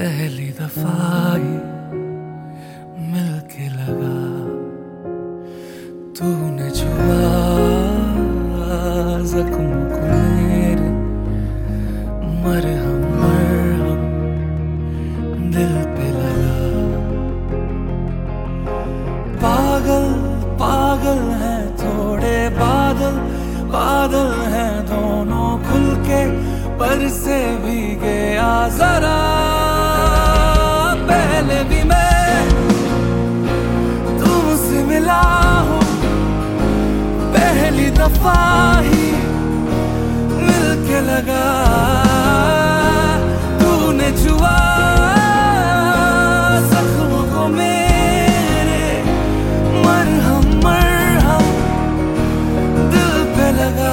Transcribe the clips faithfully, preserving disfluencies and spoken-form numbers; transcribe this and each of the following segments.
पहली दफा ही मिलके लगा, तूने छुआ जख्म को मेरे, मरहम मरहम दिल पे लगा। पागल पागल हैं थोड़े बादल, बादल हैं दोनों खुल के, पर से भी गया जरा। पहले भी मैं तुमसे मिला हूँ, पहली दफा ही मिलके लगा, तूने छुआ जख्म को मेरे, मरहम मरहम दिल पे लगा।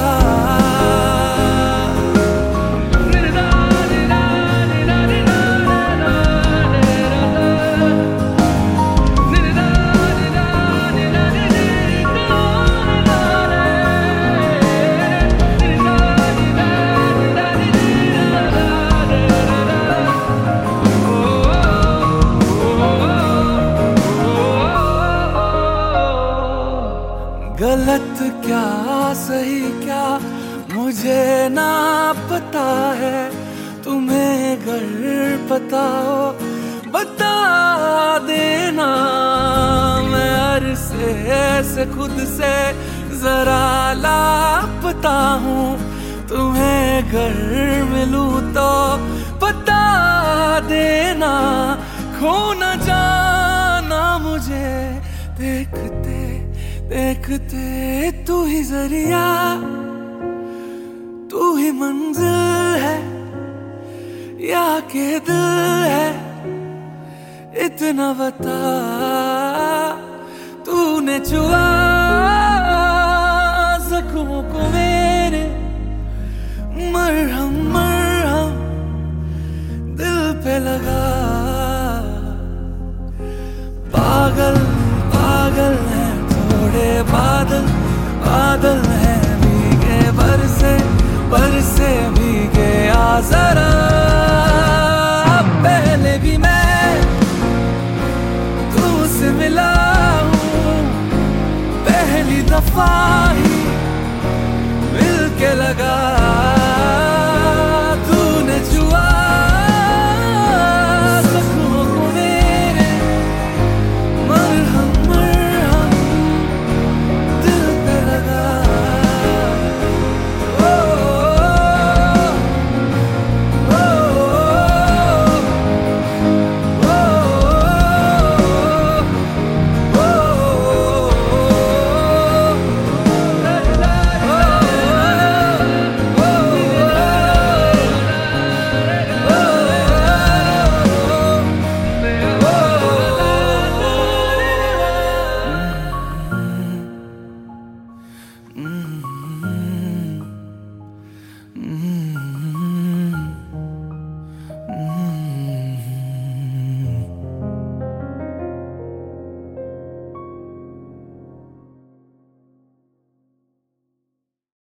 गलत क्या सही क्या मुझे ना पता है, तुम्हें अगर पता हो बता देना। मैं अरसे से खुद से जरा लापता हूँ, तुम्हें अगर मिलूं तो बता देना। खो न जाना मुझे देखते देखते, तू ही जरिया तू ही मंजिल है या के दिल है, इतना बता। तूने छुआ जख्मों को मेरे, मरहम मरहम दिल पे लगा। पागल पागल है थोड़े बादल, बादल हैं भीगे बरसे, बरसे भीगे आ जरा। पहले भी मैं तुमसे मिला हूँ, पहली दफा ही मिलके लगा, तूने छुआ जख्मों को मेरे, मरहम मरहम दिल पे लगा। ओ, ओ, ओ, Mm-hmm.